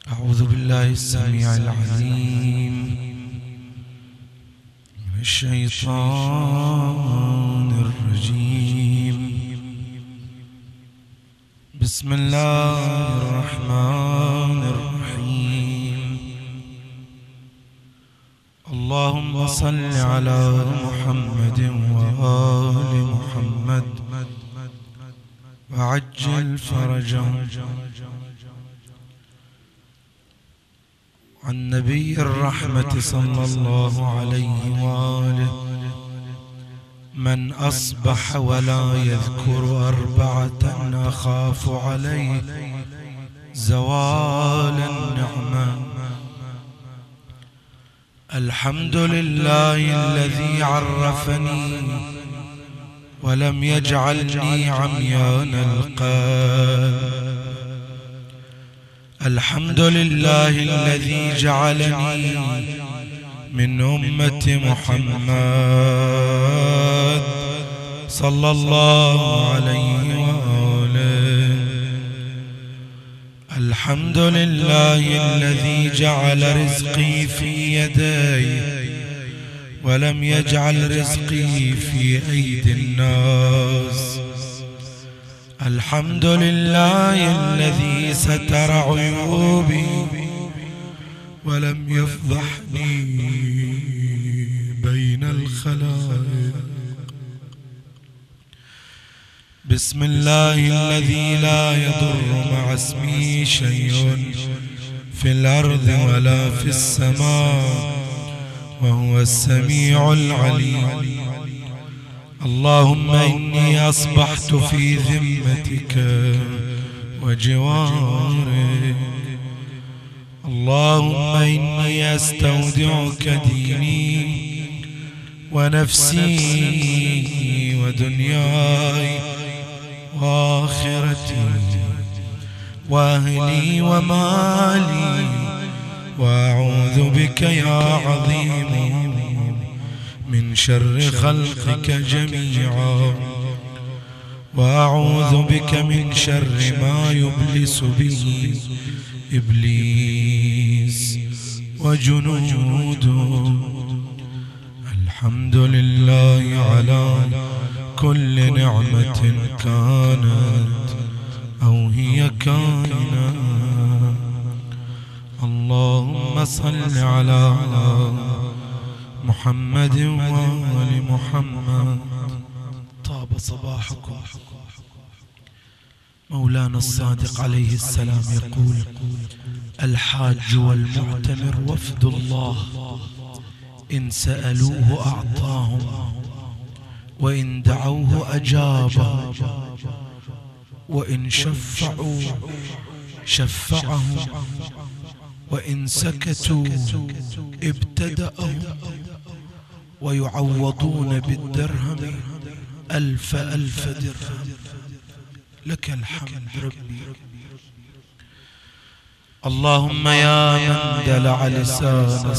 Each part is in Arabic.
أعوذ بالله السميع العليم من الشيطان الرجيم. بسم الله الرحمن الرحيم. اللهم صل على محمد وآل محمد وعجل فرجهم. عن نبي الرحمة صلى الله عليه وآله: من أصبح ولا يذكر أربعة أخاف عليه زوال النعمة. الحمد لله الذي عرفني ولم يجعلني عميان القلب. الحمد لله الذي جعلني من أمة محمد صلى الله عليه وآله. الحمد لله الذي جعل رزقي في يدي ولم يجعل رزقي في أيدي الناس. الحمد لله الذي ستر عيوبي ولم يفضحني بين الخلائق. بسم الله الذي لا يضر مع اسمه شيء في الأرض ولا في السماء وهو السميع العليم. اللهم إني أصبحت في ذمتك وجوارك. اللهم إني أستودعك ديني ونفسي ودنياي وآخرتي وأهلي ومالي، وأعوذ بك يا عظيم من شر خلقك جميعا، وأعوذ بك من شر ما يبلس به إبليس وجنوده. الحمد لله على كل نعمة كانت أو هي كائنة. اللهم صل على محمد وآل محمد. طاب صباحكم. مولانا الصادق عليه السلام يقول: الحاج والمعتمر وفد الله، إن سألوه أعطاهم وإن دعوه أجابه وإن شفعوا شفعهم وإن سكتوا ابتدأهم، ويعوضون بالدرهم 1000 درهم. لك الحمد ربي. اللهم يا من دلع لسان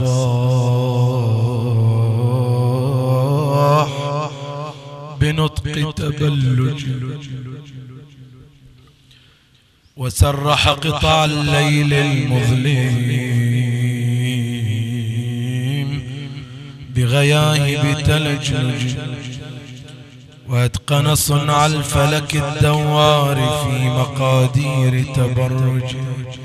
الصباح بنطق تبلج وسرح قطع الليل المظلم بغياهب تلجلج، واتقن صنع الفلك الدوار في مقادير تبرج،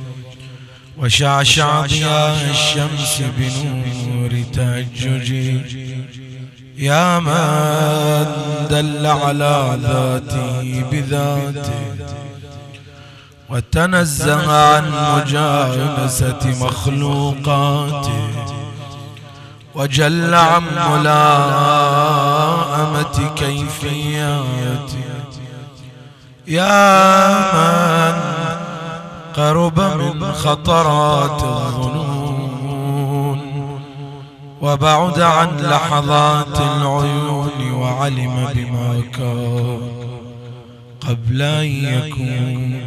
وشعشع ضياء الشمس بنور تهجج. يا من دل على ذاته بذاته وتنزه عن مجانسة مخلوقاته وجل عن ملائمة كيفياته. يا من قرب من خطرات الظنون وبعد عن لحظات العيون وعلم بما كان قبل أن يكون.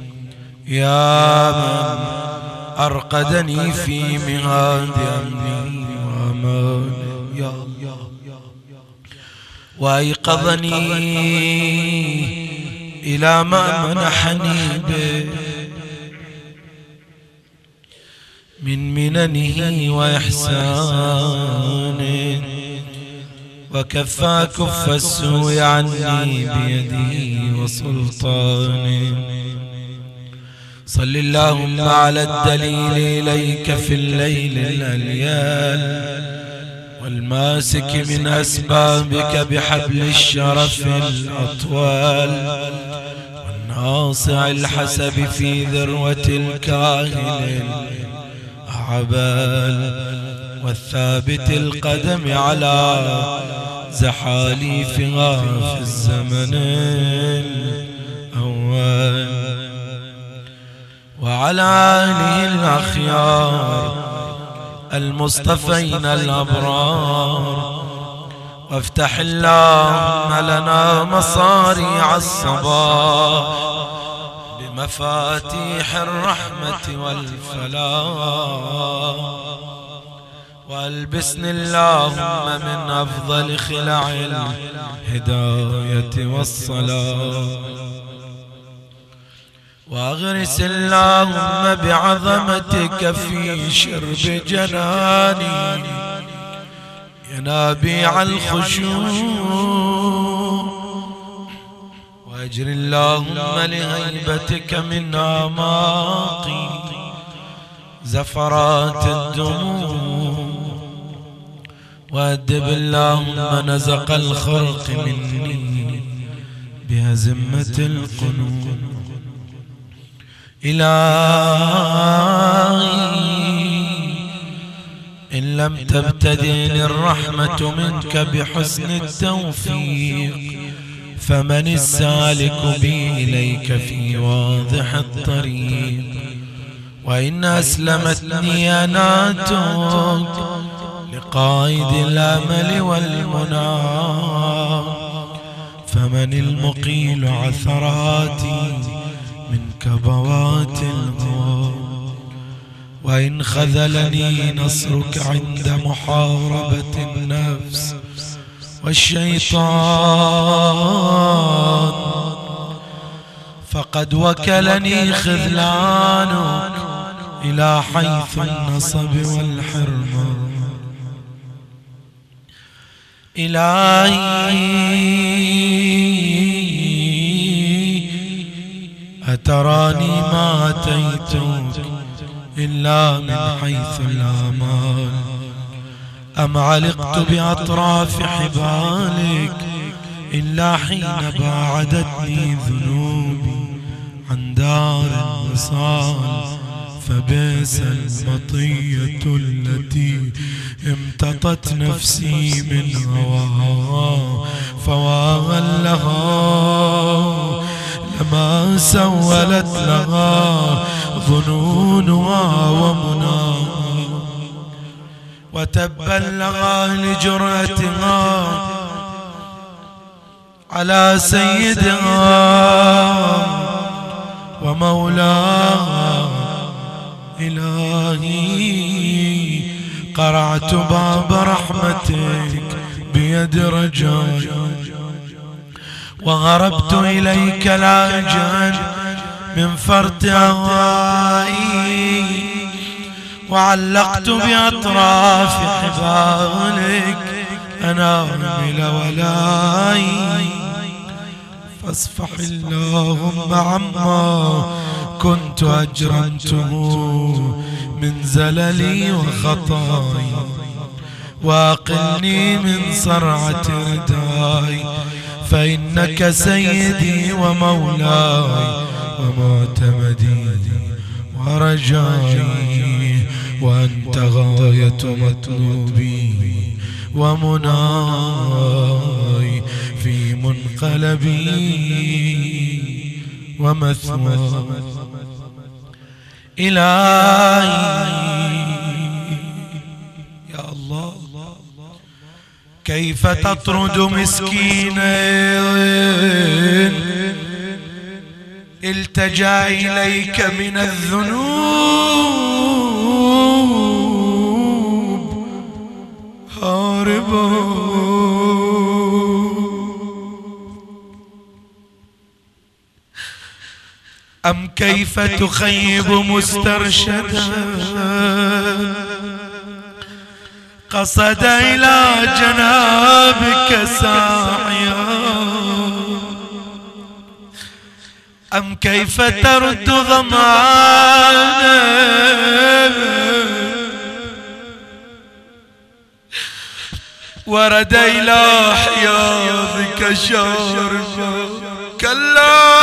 يا من أرقدني في مهاد أمني وأماني يا الله، وأيقظني إلى ما منحني به من مننه وإحسانه، وكفى كف السوء عني بيده وسلطانه. صل اللهم على الدليل إليك في الليل الأليال، والماسك من أسبابك بحبل الشرف الأطوال، والناصع الحسب في ذروة الكاهل الأعبال، والثابت القدم على زحاليفها في الزمن الأول، وعلى آله الأخيار المصطفين الأبرار. وافتح اللهم لنا مصاريع الصباح بمفاتيح الرحمة والفلاح، والبسني اللهم من أفضل خلع الهداية والصلاة، واغرس اللهم بعظمتك في شرب جناني ينابيع الخشوع، واجر اللهم لهيبتك من أعماقي زفرات الدموع، وأدب اللهم نزق الخرق مني بهزمة القلوب. إلهي إن لم تبتدئني الرحمة منك بحسن التوفيق، فمن السالك بي إليك في واضح الطريق؟ وإن أسلمتني أناتك لقائد الأمل والمنى، فمن المقيل عثراتي من كبوات الهوى؟ وإن خذلني نصرك عند محاربة النفس والشيطان، فقد وكلني خذلانك إلى حيث النصب والحرمان. إلهي أتراني ما أتيتك إلا من حيث الآمال، أم علقت بأطراف حبالك إلا حين باعدتني ذنوبي عن دار الوصال؟ فبئس المطية التي امتطت نفسي من هواها، فواها لها لما سولت لها ظنونها ومناها، وتبا لها لجرأتها على سيدها ومولاها. إلهي قرعت باب رحمتك بيد رجاي، وغربت إليك لاجئا من فرط أهوائي، وعلقت بأطراف حبالك أنامل ولاي. فاصفح اللهم عما كنت أجرمته من زللي وخطاي، واقلني من صرعة رداي، فإنك سيدي ومولاي ومعتمدي ورجائي، وأنت غاية مطلوبي ومناي في منقلبي ومثواي. إلهي يا الله كيف تطرد مسكينا التجا إليك من الذنوب هاربا؟ أم كيف تخيب مسترشدا قصد إلى جنابك ساعيا أم كيف ترد ظمآنا ورد إلى حياضك شاربا كلا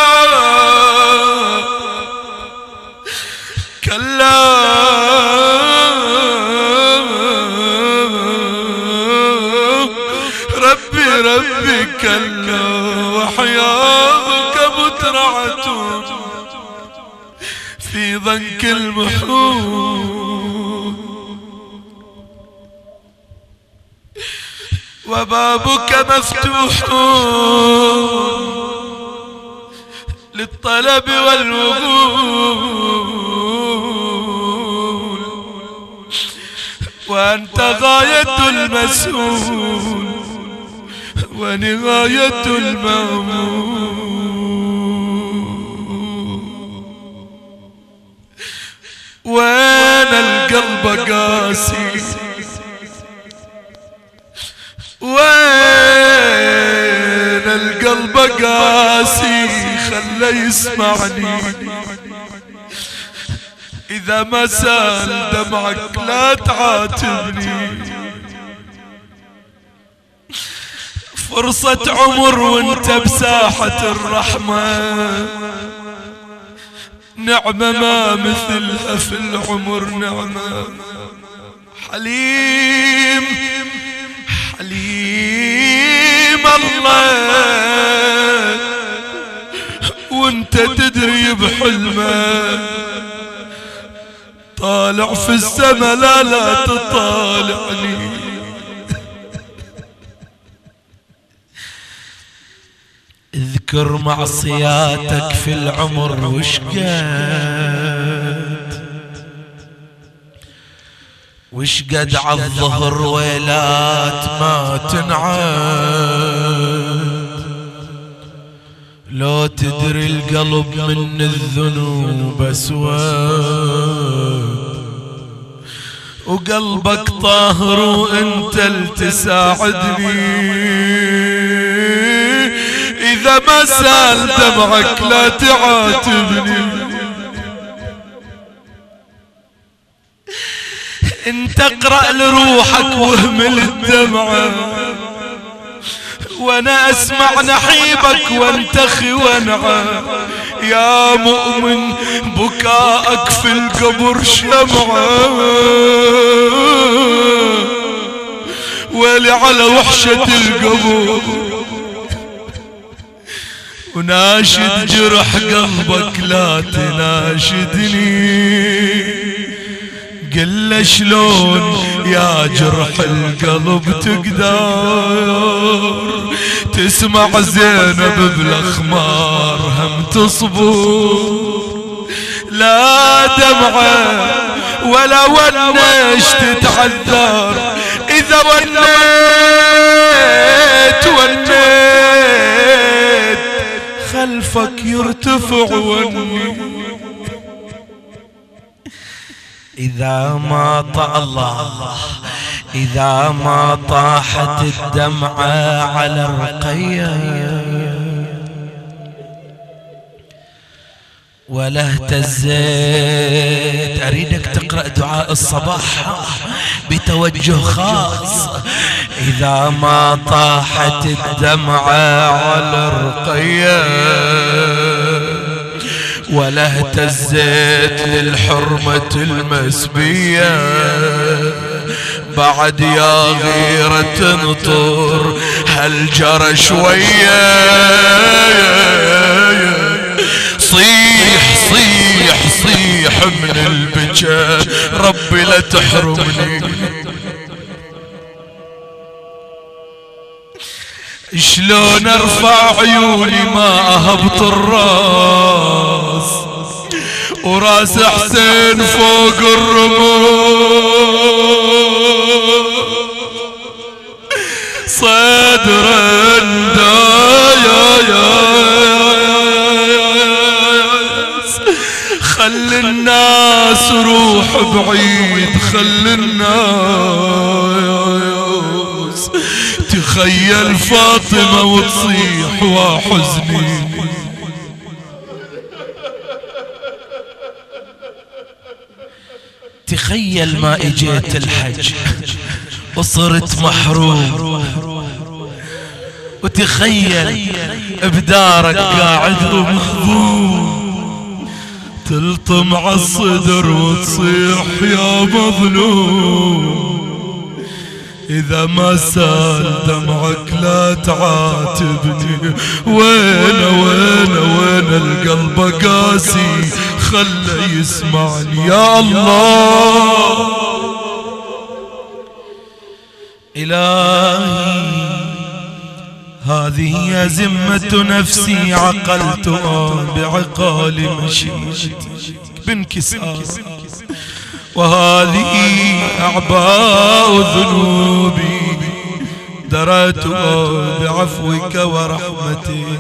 كلا ربي كلا وحياضك مترعة في ضنك المحول وبابك مفتوح للطلب والوغول وأنت غاية المسؤول ونغاية المأمول. وين القلب قاسي وين القلب قاسي خلى يسمعني إذا ما سال دمعك لا تعاتبني فرصة عمر وانت بساحة الرحمة نعمة ما مثلها في العمر نعمة حليم حليم الله وانت تدري بحلمه طالع في السما لا تطالعني اذكر معصياتك في العمر وشقد عالظهر ويلات ما تنعاد لو تدري القلب من الذنوب اسود وقلبك طاهر وانت لتساعدني إذا ما سال دمعك لا تعاتبني انت اقرأ لروحك واهمل الدمعة وانا اسمع نحيبك وانتخي وانعى يا مؤمن بكاءك في القبر شمعة ويلي على وحشة القبر وناشد جرح قلبك لا تناشدني قل شلون يا جرح القلب تقدر تسمع زينب بالاخمار هم تصبر لا دمعة ولا ونش تتعذر اذا ونيت خلفك يرتفع وني إذا ما طاح الله إذا ما طاحت الدمعة على الرقية ولا اهتزيت أريدك تقرأ دعاء الصباح بتوجه خاص إذا ما طاحت الدمعة على الرقية ولا اهتزيت للحرمة المسبية بعد يا غيرة تنطر هل جرى شوية صيح صيح صيح من البكا ربي لا تحرمني شلون ارفع عيوني ما اهبط الراس وراس حسين فوق الرموز صدر يا روح بعيد خلي الناس تخيل فاطمة وتصيح وحزني. تخيل ما اجيت الحج وصرت محروم، وتخيل بدارك قاعد ومخبوم، تلطم عالصدر وتصيح يا مظلوم. إذا ما سال دمعك لا تعاتبني، وين القلب قاسي خله يسمعني يا الله. إلهي هذه هي ذمة نفسي عقلتها بعقال مشيتك بانكسار، وهذه أعباء ذنوبي دريتها بعفوك ورحمتك،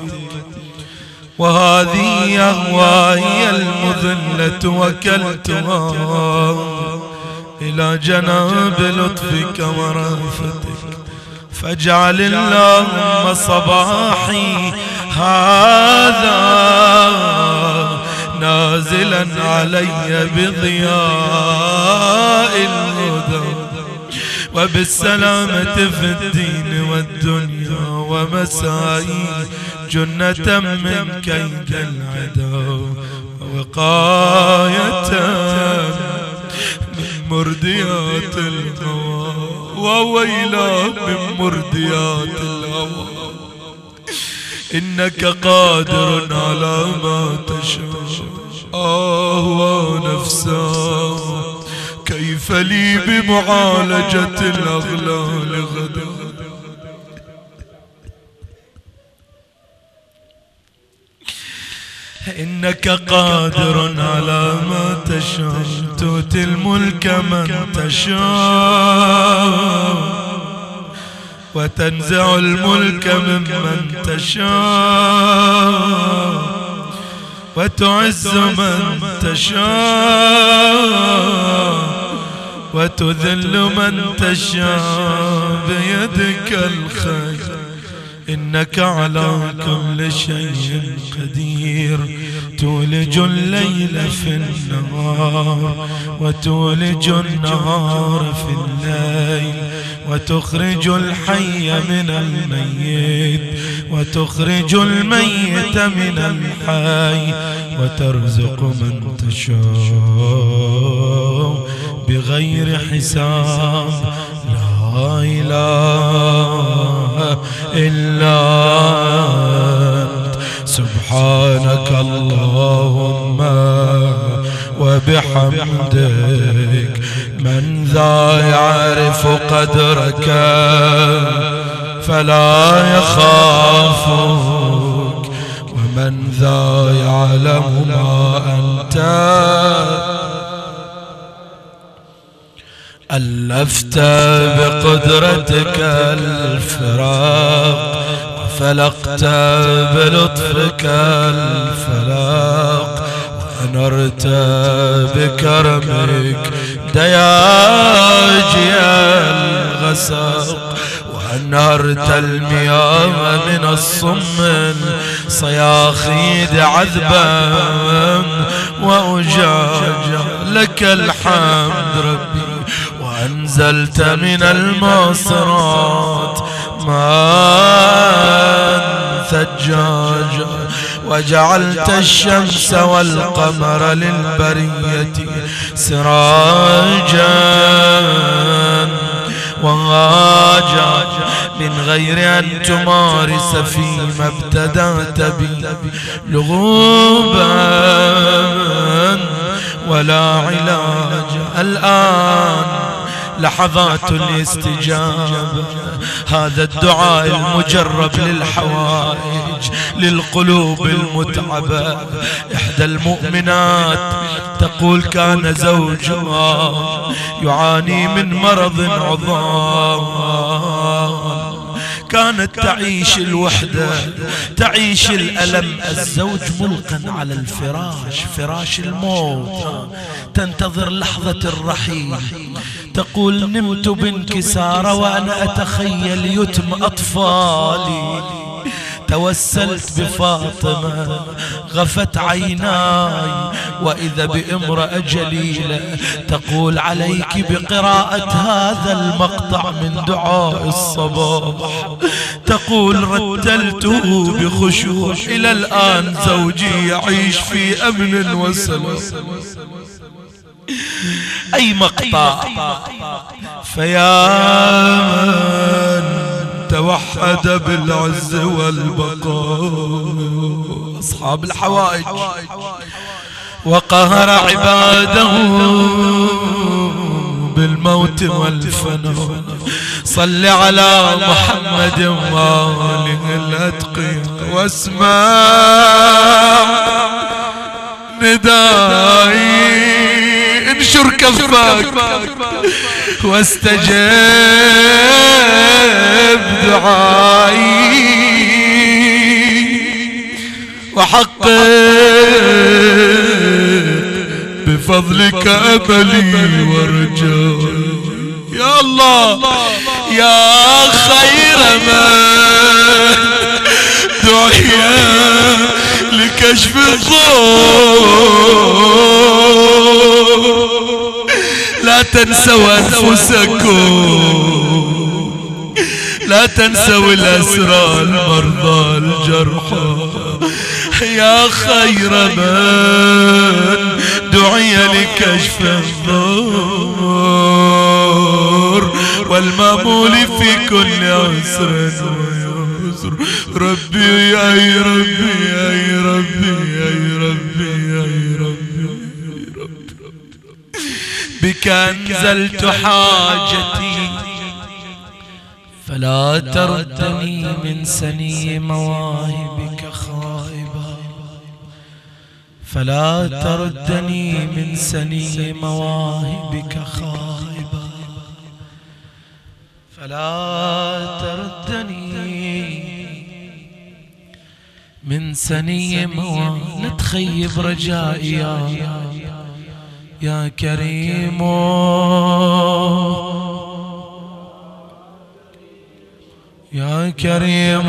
وهذه أهواي المذلة وكلتها إلى جناب لطفك ورأفتك. فاجعل اللهم صباحي هذا نازلا علي بضياء الهدى وبالسلامة في الدين والدنيا، ومسائي جنة من كيد العدو، ووقاية من مرديات الهوى، وويلا من مرديات الهوى. إنك قادر على ما تشاء. ونفسا كيف لي بمعالجة الأغلال غدا. إنك قادر على ما تشاء، تؤتي الملك من تشاء وتنزع الملك ممن تشاء، وتعز من تشاء وتذل من تشاء، بيدك الخير إنك على كل شيء قدير. تولج الليل في النهار وتولج النهار في الليل، وتخرج الحي من الميت وتخرج الميت من الحي، وترزق من تشاء بغير حساب. لا إله إلا أنت سبحانك اللهم وبحمدك. من ذا يعرف قدرك فلا يخافك، ومن ذا يعلم ما أنت. ألفت بقدرتك الفراق، وفلقت بلطفك الفلاق، وأنرت بكرمك دياجي الغساق، وأنهرت المياه من الصم صياخيد عذبا وأجاجا. لك الحمد ربي. وأنزلت من المعصرات ماء ثجاجا، وجعلت الشمس والقمر للبرية سراجا وهاجا، من غير أن تمارس فيما ابتدأت بي لغوبا ولا علاج. الآن لحظات الاستجابة. هذا الدعاء المجرب للحوائج للقلوب المتعبة. إحدى المؤمنات تقول كان زوجها يعاني من مرض عضال، كانت تعيش الوحدة، تعيش الألم. الزوج ملقا على الفراش، فراش الموت، تنتظر لحظة الرحيل. تقول نمت بانكسار وأنا أتخيل يتم أطفالي. توسلت بفاطمة غفت عيناي، وإذا بامرأة جليلة تقول عليك بقراءة هذا المقطع من دعاء الصباح. تقول رتلته بخشوع، إلى الآن زوجي يعيش في أمن وسلام. أي مقطع. فيا من توحد بالعز والبقاء، أصحاب الحوائج، وقهر عباده بالموت والفناء. صل على محمد وآله الأتقياء، واسمع ندائي، انشر كفك واستجب دعائي، وحقق بفضلك أملي ورجائي. يا الله يا خير من دعي لكشف الضوء، لا تنسوا أنفسكم، لا تنسوا الأسرى المرضى الجرحى. يا خير من دعي لكشف الضر والمامول في كل عسر ويسر. ربي يا ربي يا ربي يا ربي يا ربي، بك أنزلت حاجتي فلا تردني من سني مواهبك خائبا، فلا تردني من سني مواهبك خائبا، فلا تردني من سني مواهبك. لا تخيب رجائي يا كريم، يا كريم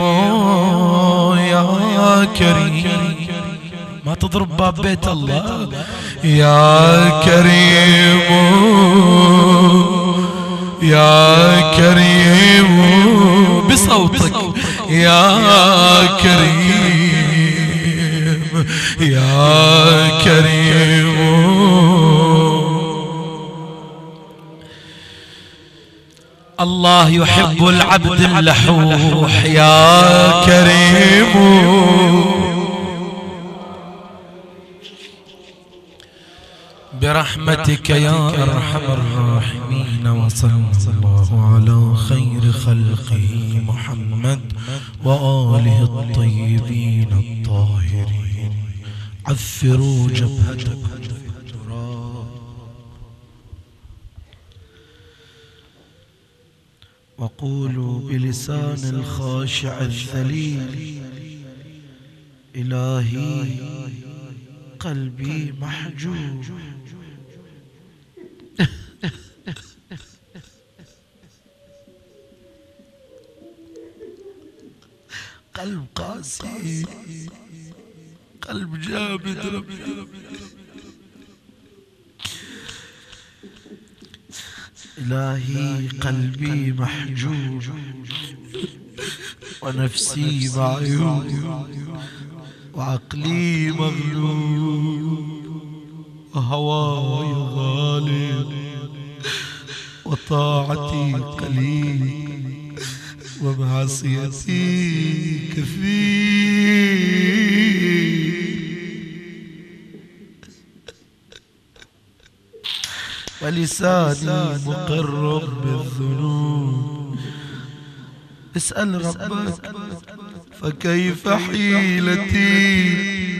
يا كريم. ما تضرب باب بيت الله. يا كريم يا كريم بصوتك، يا كريم يا كريم. الله يحب العبد اللحوح. يا كريم برحمتك يا أرحم الراحمين. وصلى الله على خير خلقه محمد وآله الطيبين الطاهرين. عفروا جبهتكم وقولوا بلسان الخاشع الذليل: إلهي قلبي محجوب. قلب قاسي، قلب جامد ربي. إلهي قلبي محجوب ونفسي معيوب وعقلي مغلوب وهواي غالب وطاعتي قليل ومعصيتي كثير. ولساني مقر بالذنوب. اسأل ربك فكيف حيلتي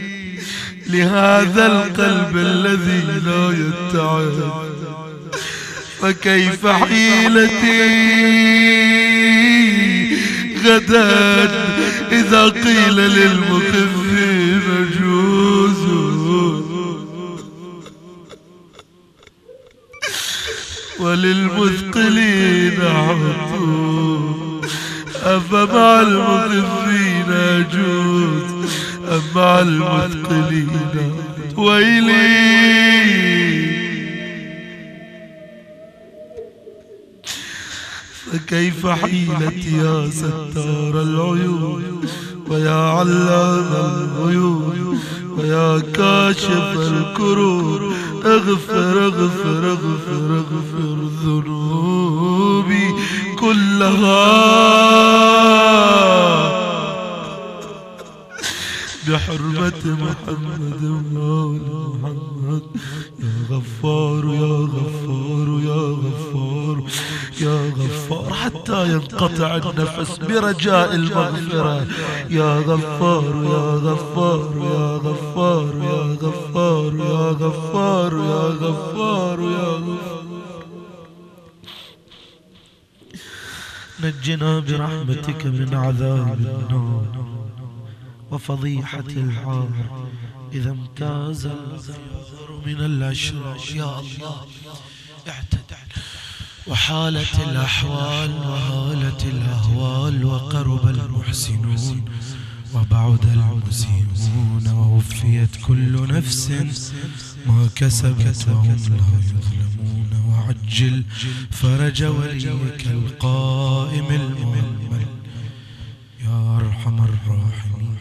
لهذا القلب الذي لا يتعب، فكيف حيلتي غدا إذا قيل للمخفين جوزوا وللمثقلين عطوا أفمع المخفين أجوز أم مع المثقلين ويلي. فكيف حيلتي يا ستار العيوب ويا علام الغيوب ويا كاشف الكروب اغفر اغفر اغفر اغفر ذنوبي كلها بحرمة محمد وآل محمد. يا غفار يا غفار يا غفار يا غفار حتى ينقطع النفس برجاء المغفرة. يا غفار يا غفار يا غفار يا غفار يا غفار يا غفار يا غفار. نجنا برحمتك من عذاب النار وفضيحة الحار إذا امتاز الغفر من الأشرار. يا الله اعتدل وحالت الأحوال وهالت الأهوال وقرب المحسنون وبعد المسيئون ووفيت كل نفس ما كسبت وهم لا يظلمون. وعجل فرج وليك القائم المؤمن يا أرحم الراحمين.